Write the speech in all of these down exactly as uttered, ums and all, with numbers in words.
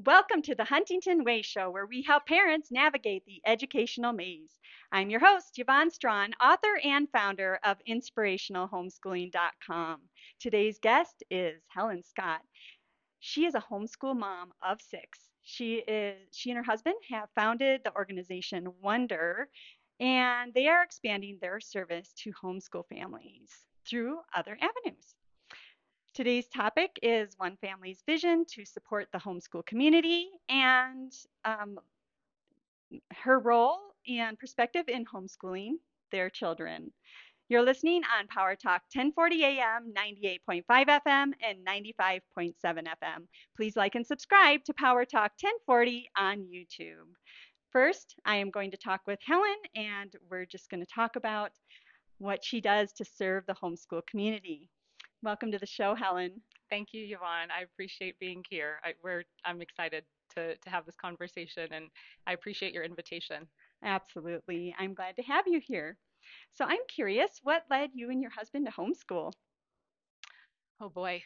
Welcome to the Huntington Way Show, where we help parents navigate the educational maze. I'm your host, Yvonne Strawn, author and founder of inspirational homeschooling dot com. Today's guest is Helen Scott. She is a homeschool mom of six. She is she and her husband have founded the organization Wonder, and they are expanding their service to homeschool families through other avenues. Today's topic is one family's vision to support the homeschool community and um, her role and perspective in homeschooling their children. You're listening on Power Talk ten forty A M, ninety-eight point five F M, and ninety-five point seven F M. Please like and subscribe to Power Talk ten forty on YouTube. First, I am going to talk with Helen, and we're just going to talk about what she does to serve the homeschool community. Welcome to the show, Helen. Thank you, Yvonne. I appreciate being here. I, we're, I'm excited to, to have this conversation, and I appreciate your invitation. Absolutely. I'm glad to have you here. So I'm curious, what led you and your husband to homeschool? Oh boy.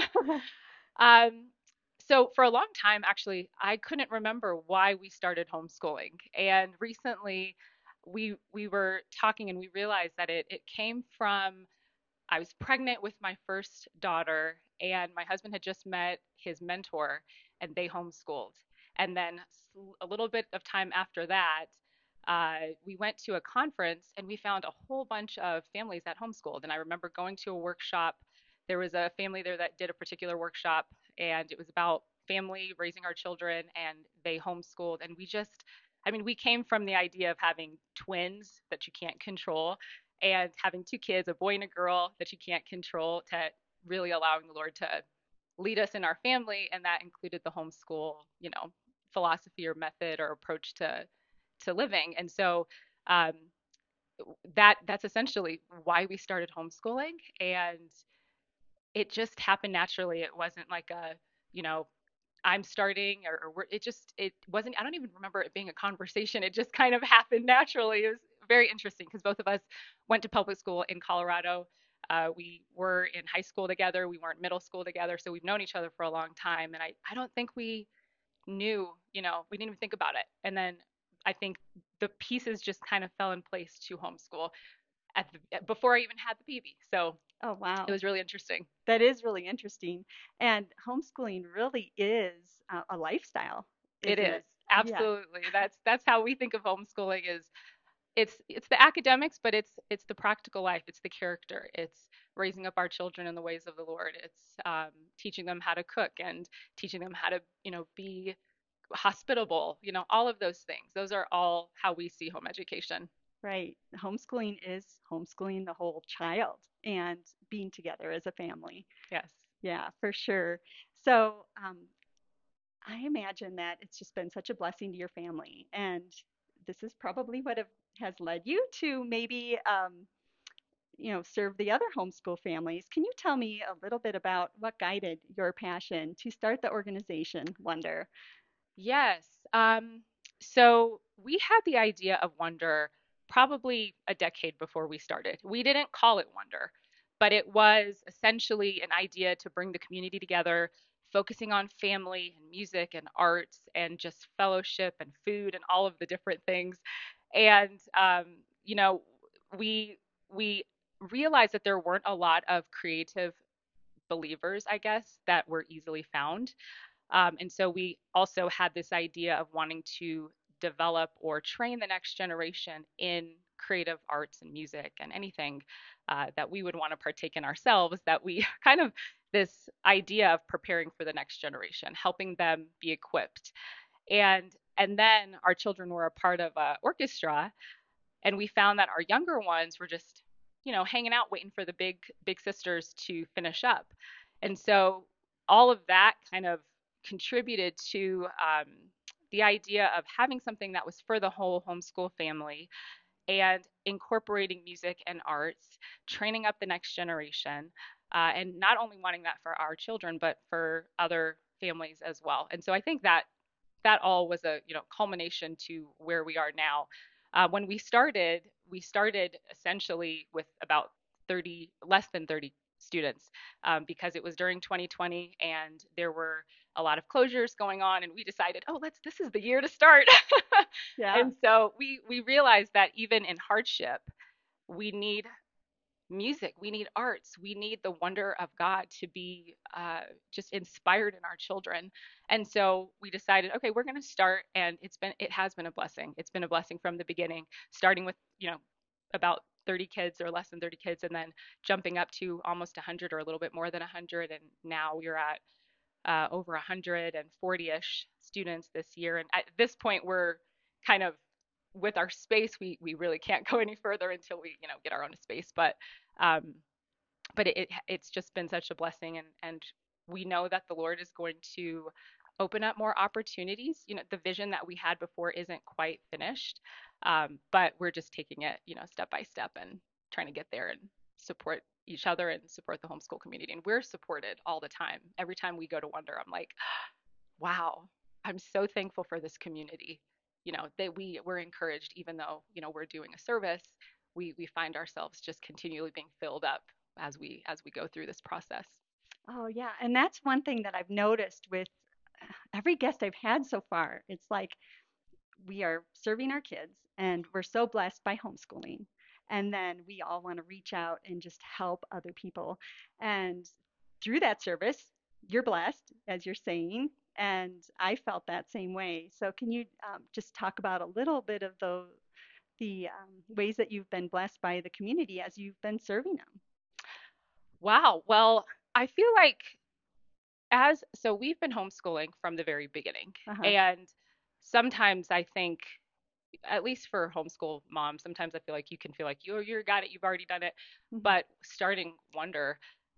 um, so for a long time, actually, I couldn't remember why we started homeschooling. And recently, we we were talking, and we realized that it it came from I was pregnant with my first daughter, and my husband had just met his mentor, and they homeschooled. And then a little bit of time after that, uh, we went to a conference and we found a whole bunch of families that homeschooled. And I remember going to a workshop. There was a family there that did a particular workshop, and it was about family raising our children, and they homeschooled. And we just, I mean, we came from the idea of having twins that you can't control and having two kids, a boy and a girl that you can't control, to really allowing the Lord to lead us in our family, and that included the homeschool, you know, philosophy or method or approach to to living. And so um, that that's essentially why we started homeschooling, and it just happened naturally. It wasn't like a, you know, I'm starting or, or we're, it just it wasn't. I don't even remember it being a conversation. It just kind of happened naturally. It was very interesting because both of us went to public school in Colorado. Uh, we were in high school together. We weren't middle school together, so we've known each other for a long time. And I I don't think we knew, you know, we didn't even think about it. And then I think the pieces just kind of fell in place to homeschool at the, before I even had the baby. So Oh, it wow. was really interesting. That is really interesting. And homeschooling really is a, a lifestyle, It isn't is it? Yeah, absolutely that's that's how we think of homeschooling is it's it's the academics, but it's it's the practical life. It's the character. It's raising up our children in the ways of the Lord. It's um, teaching them how to cook and teaching them how to, you know, be hospitable. You know, all of those things. Those are all how we see home education. right. Homeschooling is homeschooling the whole child and being together as a family. Yes. Yeah, for sure. So, um, I imagine that it's just been such a blessing to your family, and this is probably what have, has led you to maybe, um, you know, serve the other homeschool families. Can you tell me a little bit about what guided your passion to start the organization Wonder? Yes. Um, so we had the idea of Wonder probably a decade before we started. We didn't call it Wonder, but it was essentially an idea to bring the community together, focusing on family and music and arts and just fellowship and food and all of the different things. And um, you know, we we realized that there weren't a lot of creative believers, I guess, that were easily found. Um, and so we also had this idea of wanting to develop or train the next generation in creative arts and music and anything uh, that we would want to partake in ourselves, that we kind of this idea of preparing for the next generation, helping them be equipped. And and then our children were a part of an orchestra, and we found that our younger ones were just, you know, hanging out waiting for the big big sisters to finish up. And so all of that kind of contributed to um, the idea of having something that was for the whole homeschool family and incorporating music and arts, training up the next generation, uh, and not only wanting that for our children but for other families as well. And so I think that that all was a, you know, culmination to where we are now. Uh, when we started, we started essentially with about thirty, less than thirty students um, because it was during twenty twenty and there were a lot of closures going on, and we decided, oh, let's this is the year to start. Yeah. And so we we realized that even in hardship, we need music, we need arts, we need the wonder of God to be uh, just inspired in our children. And so we decided, okay, we're going to start, and it's been it has been a blessing. It's been a blessing from the beginning, starting with you know about thirty kids or less than thirty kids, and then jumping up to almost one hundred or a little bit more than one hundred, and now we're at uh, over one hundred forty-ish students this year. And at this point, we're kind of with our space, we we really can't go any further until we you know get our own space. But um, but it, it's just been such a blessing, and and we know that the Lord is going to open up more opportunities. You know, the vision that we had before isn't quite finished, um, but we're just taking it you know step by step and trying to get there and support each other and support the homeschool community. And we're supported all the time. Every time we go to Wonder, I'm like, wow, I'm so thankful for this community. You know, that we we're encouraged, even though, you know, we're doing a service, we we find ourselves just continually being filled up as we as we go through this process. Oh, yeah. And that's one thing that I've noticed with every guest I've had so far. It's like we are serving our kids and we're so blessed by homeschooling. And then we all want to reach out and just help other people. And through that service, you're blessed, as you're saying. And I felt that same way. So, can you um, just talk about a little bit of the the um, ways that you've been blessed by the community as you've been serving them? Wow. Well, I feel like as so we've been homeschooling from the very beginning. Uh-huh. And sometimes I think, at least for homeschool moms, sometimes I feel like you can feel like you you got it, you've already done it. Hmm. But starting Wonder,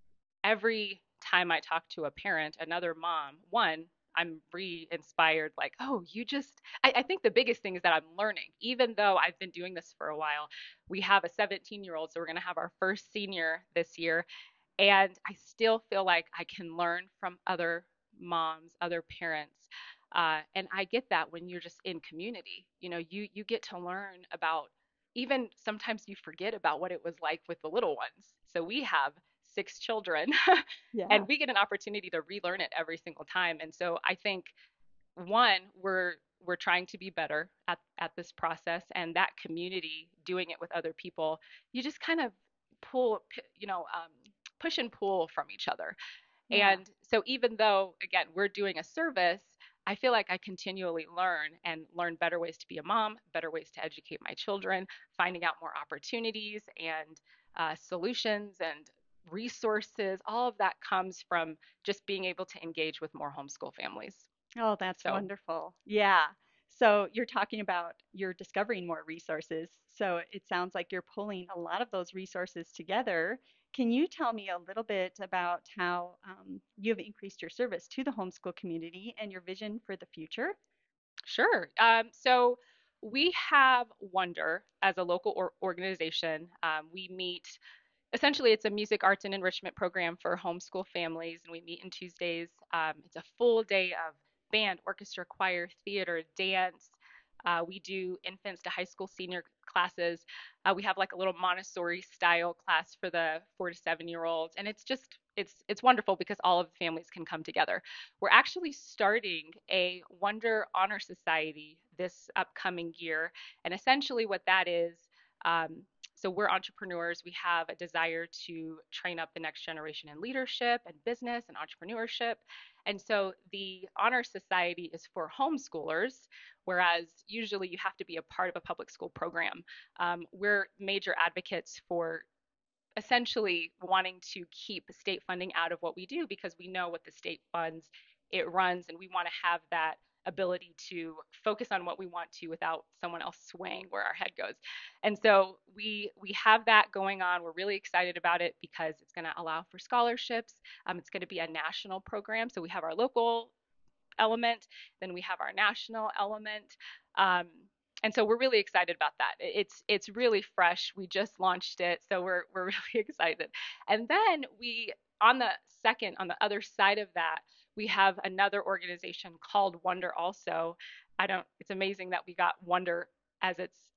every time I talk to a parent, another mom, one, I'm re-inspired, like, oh, you just, I, I think the biggest thing is that I'm learning. Even though I've been doing this for a while, we have a seventeen year old, so we're going to have our first senior this year. And I still feel like I can learn from other moms, other parents. Uh, and I get that when you're just in community, you know, you you get to learn about, even sometimes you forget about what it was like with the little ones. So we have six children Yeah. and we get an opportunity to relearn it every single time. And so I think, one, we're we're trying to be better at at this process, and that community, doing it with other people, you just kind of pull, you know, um, push and pull from each other. Yeah. And so even though, again, we're doing a service, I feel like I continually learn and learn better ways to be a mom, better ways to educate my children, finding out more opportunities and uh, solutions and resources. All of that comes from just being able to engage with more homeschool families. Oh, that's So, wonderful. Yeah. So you're talking about you're discovering more resources. So it sounds like you're pulling a lot of those resources together. Can you tell me a little bit about how um, you've increased your service to the homeschool community and your vision for the future? sure. Um, so we have Wonder as a local or organization. Um, we meet, essentially, it's a music, arts, and enrichment program for homeschool families, and we meet on Tuesdays. Um, it's a full day of band, orchestra, choir, theater, dance. Uh, we do infants to high school senior classes. Uh, we have like a little Montessori style class for the four to seven year olds, and it's just it's it's wonderful because all of the families can come together. We're actually starting a Wonder Honor Society this upcoming year, and essentially what that is. Um, so we're entrepreneurs. We have a desire to train up the next generation in leadership and business and entrepreneurship. And so the Honor Society is for homeschoolers, whereas usually you have to be a part of a public school program. Um, we're major advocates for essentially wanting to keep state funding out of what we do because we know what the state funds it runs, and we want to have that ability to focus on what we want to without someone else swaying where our head goes. And so we we have that going on. We're really excited about it because it's going to allow for scholarships. Um, it's going to be a national program, so we have our local element, then we have our national element. Um, and so we're really excited about that. It's it's really fresh. We just launched it, so we're we're really excited. And then we, on the second, on the other side of that, we have another organization called Wonder also. I don't, it's amazing that we got Wonder as its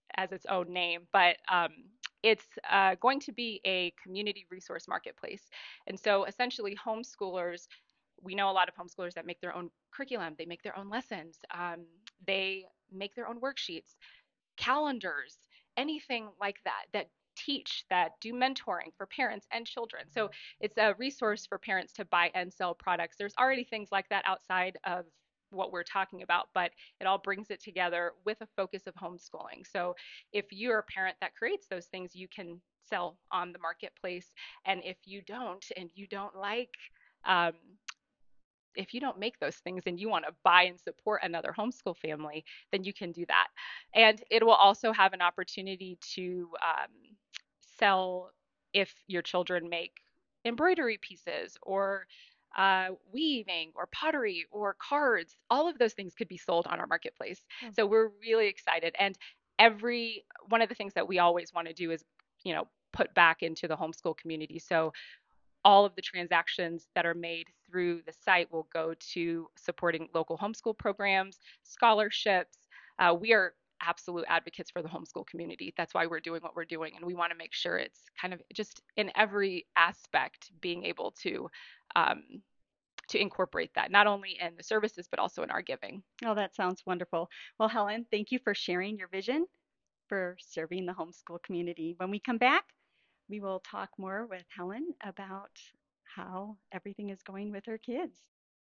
as its own name, but um, it's uh, going to be a community resource marketplace. And so essentially, homeschoolers, we know a lot of homeschoolers that make their own curriculum, they make their own lessons, um, they make their own worksheets, calendars, anything like that, that teach, that do mentoring for parents and children. So it's a resource for parents to buy and sell products. There's already things like that outside of what we're talking about, but it all brings it together with a focus of homeschooling. So if you're a parent that creates those things, you can sell on the marketplace. And if you don't, and you don't like, um, if you don't make those things and you want to buy and support another homeschool family, then you can do that. And it will also have an opportunity to um, sell if your children make embroidery pieces or uh, weaving or pottery or cards. All of those things could be sold on our marketplace. Oh. So we're really excited. And every one of the things that we always want to do is, you know, put back into the homeschool community. So all of the transactions that are made through the site will go to supporting local homeschool programs, scholarships. Uh, we are absolute advocates for the homeschool community. That's why we're doing what we're doing. And we want to make sure it's kind of just in every aspect being able to um, to incorporate that, not only in the services, but also in our giving. Oh, that sounds wonderful. Well, Helen, thank you for sharing your vision for serving the homeschool community. When we come back, we will talk more with Helen about how everything is going with her kids.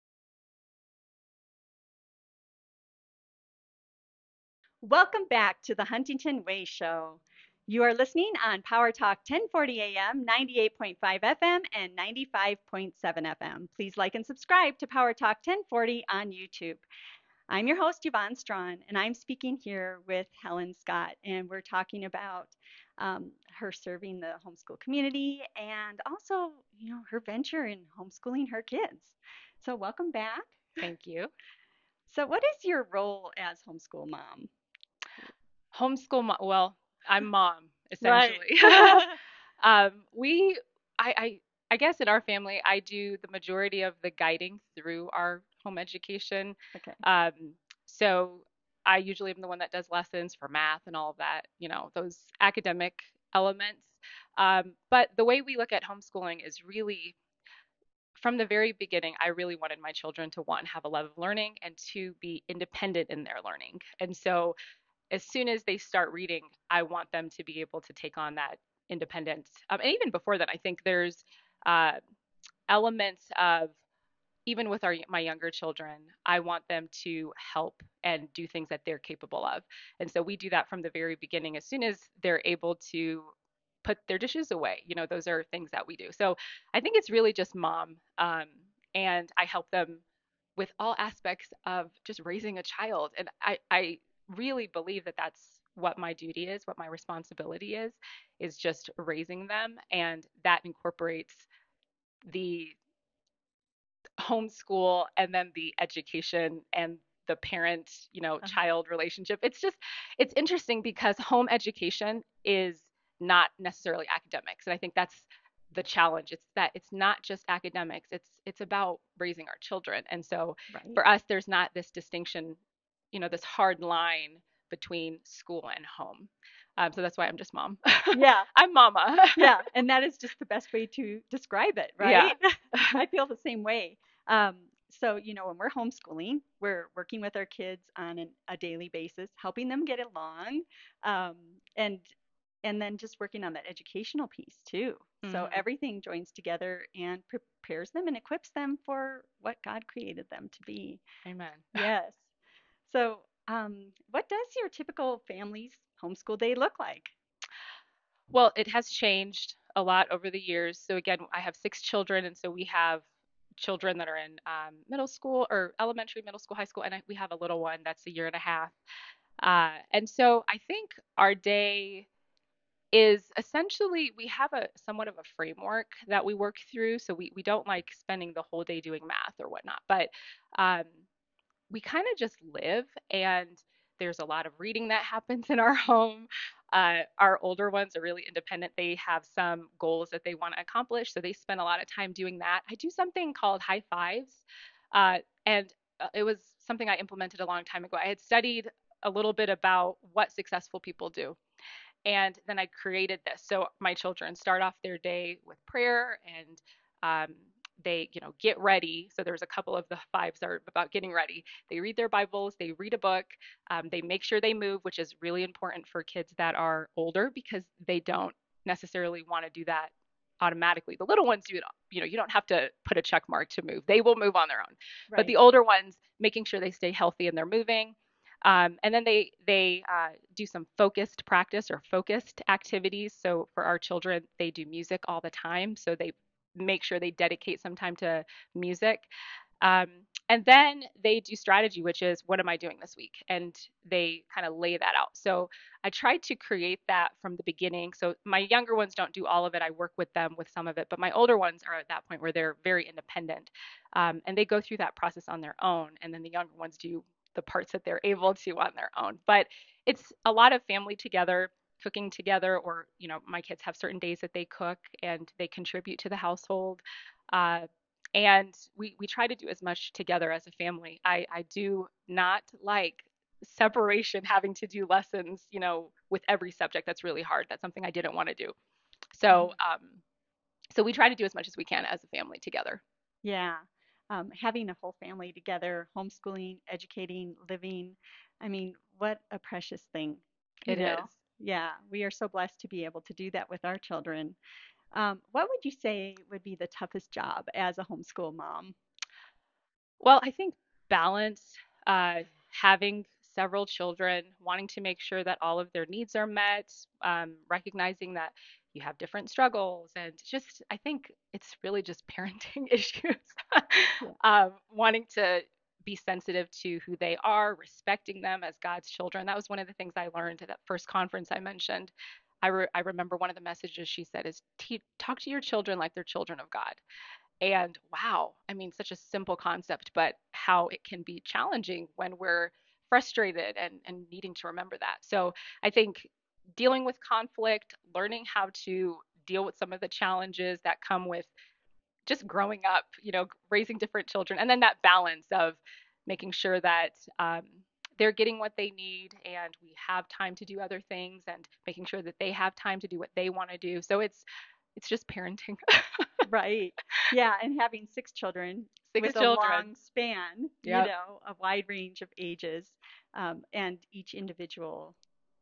Welcome back to the Huntington Way Show. You are listening on Power Talk ten forty A M, ninety-eight point five F M, and ninety-five point seven F M. Please like and subscribe to Power Talk ten forty on YouTube. I'm your host, Yvonne Strawn, and I'm speaking here with Helen Scott, and we're talking about um, her serving the homeschool community and also, you know, her venture in homeschooling her kids. So, welcome back. Thank you. So, what is your role as homeschool mom? Homeschool, mo- well, I'm mom Right. essentially. um, we, I, I, I guess in our family, I do the majority of the guiding through our home education. Okay. Um, so I usually am the one that does lessons for math and all of that, you know, those academic elements. Um, but the way we look at homeschooling is really from the very beginning, I really wanted my children to one, have a love of learning and to be independent in their learning. And so as soon as they start reading, I want them to be able to take on that independence. Um, and even before that, I think there's uh, elements of even with our my younger children, I want them to help and do things that they're capable of. And so we do that from the very beginning. As soon as they're able to put their dishes away, you know, those are things that we do. So I think it's really just mom, um, and I help them with all aspects of just raising a child. And I, I really believe that that's what my duty is, what my responsibility is, is just raising them. And that incorporates the homeschool and then the education and the parent, you know, Uh-huh. child relationship. It's just, it's interesting because home education is not necessarily academics. And I think that's the challenge. It's that it's not just academics. It's it's about raising our children. And so Right. for us, there's not this distinction, you know, this hard line between school and home. Um, so that's why I'm just mom. Yeah. I'm mama. Yeah. And that is just the best way to describe it, Yeah. right? I feel the same way. Um, so, you know, when we're homeschooling, we're working with our kids on an, a daily basis, helping them get along, um, and and then just working on that educational piece too. So Mhm. everything joins together and prepares them and equips them for what God created them to be. Amen. Yes. So, um, what does your typical family's homeschool day look like? Well, it has changed a lot over the years. So again, I have six children, and so we have children that are in um, middle school or elementary, middle school, high school, and I, we have a little one that's a year and a half. Uh, and so I think our day is essentially we have a somewhat of a framework that we work through. So we we don't like spending the whole day doing math or whatnot, but um, we kind of just live, and there's a lot of reading that happens in our home. Uh, our older ones are really independent. They have some goals that they want to accomplish, so they spend a lot of time doing that. I do something called high fives, uh, and uh, it was something I implemented a long time ago. I had studied a little bit about what successful people do. And then I created this. So my children start off their day with prayer and um, they, you know, get ready. So there's a couple of the fives are about getting ready. They read their Bibles, they read a book, um, they make sure they move, which is really important for kids that are older because they don't necessarily want to do that automatically. The little ones do it, you know, you don't have to put a check mark to move. They will move on their own. But the Right. older ones, making sure they stay healthy and they're moving, um, and then they they uh, do some focused practice or focused activities. So for our children, they do music all the time. So they make sure they dedicate some time to music. Um, and then they do strategy, which is what am I doing this week? And they kind of lay that out. So I tried to create that from the beginning. So my younger ones don't do all of it. I work with them with some of it, but my older ones are at that point where they're very independent, um, and they go through that process on their own. And then the younger ones do the parts that they're able to on their own. But it's a lot of family together, cooking together, or, you know, my kids have certain days that they cook and they contribute to the household. Uh, and we, we try to do as much together as a family. I, I do not like separation, having to do lessons, you know, with every subject. That's really hard. That's something I didn't want to do. So, Mhm. um, so we try to do as much as we can as a family together. Yeah. Um, having a whole family together, homeschooling, educating, living. I mean, what a precious thing, you It know? is. Yeah, we are so blessed to be able to do that with our children. Um, what would you say would be the toughest job as a homeschool mom? Well, I think balance, uh, having several children, wanting to make sure that all of their needs are met, um, recognizing that you have different struggles, and just, I think it's really just parenting issues. Yeah. um, wanting to be sensitive to who they are, respecting them as God's children. That was one of the things I learned at that first conference I mentioned. I, re- I remember one of the messages she said is, "Te- talk to your children like they're children of God." And wow, I mean, such a simple concept, but how it can be challenging when we're frustrated and, and needing to remember that. So I think dealing with conflict, learning how to deal with some of the challenges that come with just growing up, you know, raising different children, and then that balance of making sure that um, they're getting what they need and we have time to do other things and making sure that they have time to do what they want to do. So it's it's just parenting. Right. Yeah, and having six children Six with a children. long span, you Yep. know, a wide range of ages, um, and each individual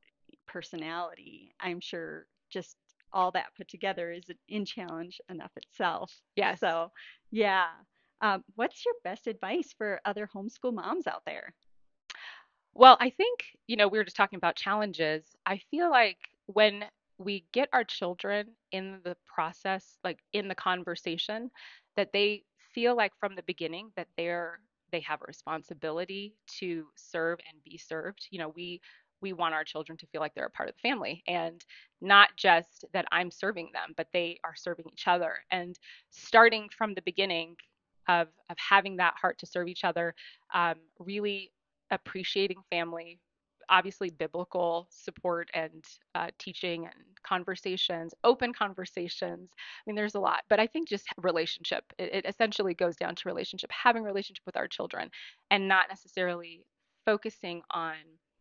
personality, I'm sure just all that put together is in challenge enough itself. Yes. So, yeah. Um, what's your best advice for other homeschool moms out there? Well, I think, you know, we were just talking about challenges. I feel like when we get our children in the process, like in the conversation, that they feel like from the beginning that they're they have a responsibility to serve and be served. You know, we we want our children to feel like they're a part of the family and not just that I'm serving them, but they are serving each other. And starting from the beginning of of having that heart to serve each other, um, really appreciating family, obviously biblical support and uh, teaching and conversations, open conversations. I mean, there's a lot, but I think just relationship. It, it essentially goes down to relationship, having a relationship with our children, and not necessarily focusing on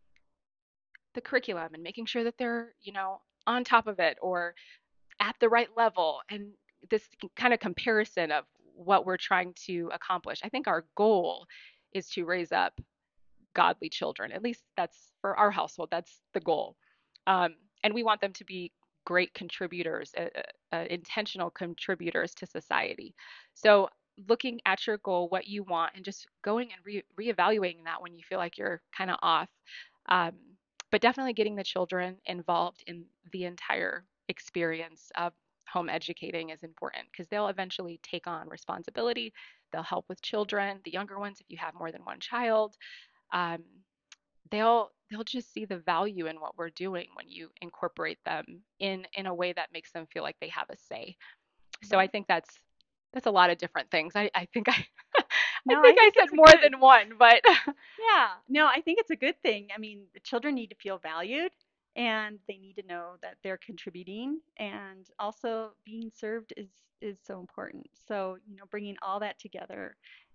the curriculum and making sure that they're, you know, on top of it or at the right level. And this kind of comparison of what we're trying to accomplish. I think our goal is to raise up godly children. At least that's for our household. That's the goal. Um, and we want them to be great contributors, uh, uh, intentional contributors to society. So looking at your goal, what you want, and just going and re- reevaluating that when you feel like you're kind of off. Um, but definitely getting the children involved in the entire experience of home educating is important because they'll eventually take on responsibility. They'll help with children, the younger ones, if you have more than one child, um, they'll they'll just see the value in what we're doing when you incorporate them in in a way that makes them feel like they have a say. So I Right. think that's that's a lot of different things. I, I think I I No, think I I think said it's a more good, than one, but yeah, no, I think it's a good thing. I mean, the children need to feel valued and they need to know that they're contributing and also being served is is so important. So, you know, bringing all that together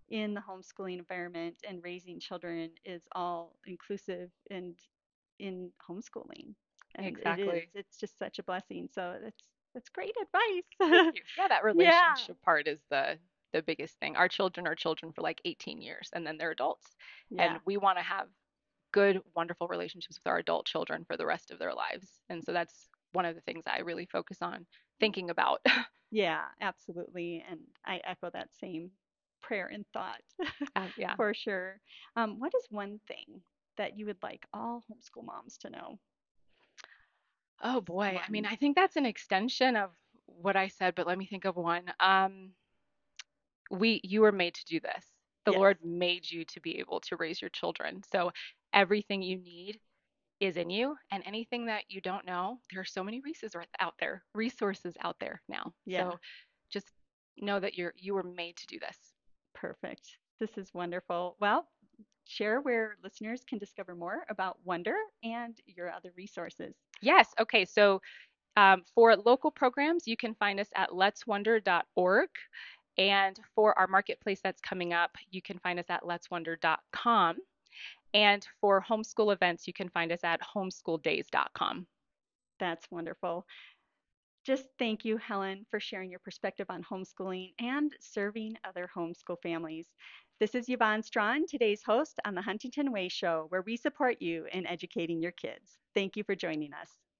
in the homeschooling environment and raising children is all inclusive and in homeschooling. And it is, Exactly. it's just such a blessing. So that's that's great Thank advice. you. Yeah, that Yeah. relationship part is the the biggest thing. Our children are children for like eighteen years and then they're adults. And Yeah. we want to have good, wonderful relationships with our adult children for the rest of their lives. And so that's one of the things I really focus on thinking about. Yeah, absolutely. And I echo that same prayer and thought Uh, yeah. for sure. Um, what is one thing that you would like all homeschool moms to know? Oh Just boy. I mean, one. I think that's an extension of what I said, but let me think of one. Um, we you were made to do this. The Yes. Lord made you to be able to raise your children. So everything you need is in you, and anything that you don't know, there are so many resources out there, resources out there now. Yeah. So just know that you're you were made to do this. Perfect. This is wonderful. Well, share where listeners can discover more about Wonder and your other resources. Yes. Okay. So um, for local programs, you can find us at lets wonder dot org. And for our marketplace that's coming up, you can find us at lets wonder dot com. And for homeschool events, you can find us at homeschool days dot com. That's wonderful. Just thank you, Helen, for sharing your perspective on homeschooling and serving other homeschool families. This is Yvonne Strawn, today's host on the Huntington Way Show, where we support you in educating your kids. Thank you for joining us.